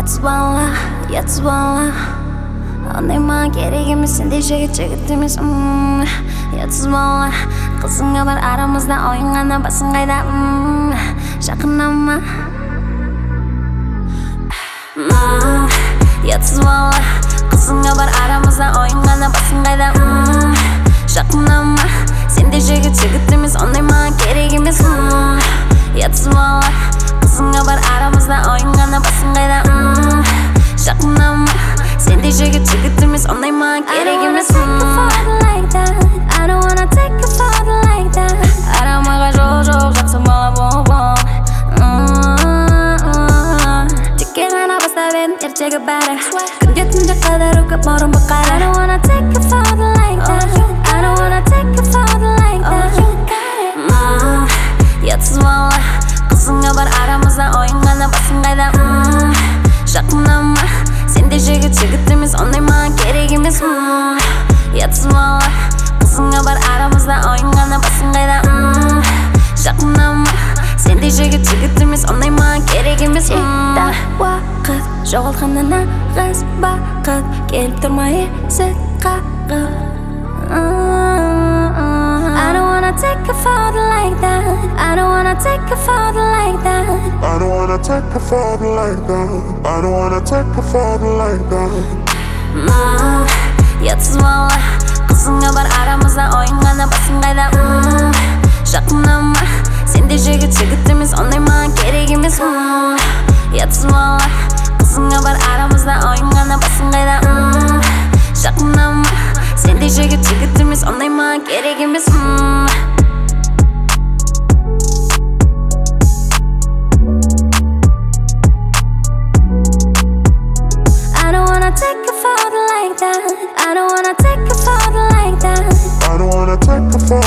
yatız bana Anlayman gerek emas, sendek jigit emas Yatız bana Qizingga bir aramizda o'yinganda basing qayda Yaqinlama Yatız bana Qizingga bir aramizda o'yinganda basing qayda Yaqinlama Sendek jigit emas, anlayman gerek emas Yatız bana Qizingga bir aramizda o'yinganda basing qayda Yaqinlama Sendek jigit emas, anlayman gerek emas I don't wanna take it further like that Aramaga jo'q жақсы бала бол Текке ғана бастап едім ертегі бәрі Күнде түнде қыдыру көп мұрын бұқары I don't wanna take it further like that I don't wanna take it further like that Yatсыз бала Qizingga bir aramizda o'yinganda basing qayda Yaqinlama Sendek jigit emas, anlayman gerek emas Yatсыз bala Qizingga bir aramizda o'yinganda basing qayda Yaqinlama Sendek jigit emas, anlayman gerek emas Vaqt jo'qolganda nag'is baqit Kelib turmay esik qaqib I don't wanna take it further like that I don't wanna take it further like that I don't wanna take it further like that I don't wanna take it further like that Yatсыз bala Qizingga bir aramizda o'yinganda basing qayda Yaqinlama Sendek jigit emas, anlayman gerek emas Yatсыз bala Qizingga bir aramizda o'yinganda basing qayda Yaqinlama Sendek jigit emas, anlayman gerek emas I don't wanna take it further like that I don't wanna take it further like that I don't wanna take it further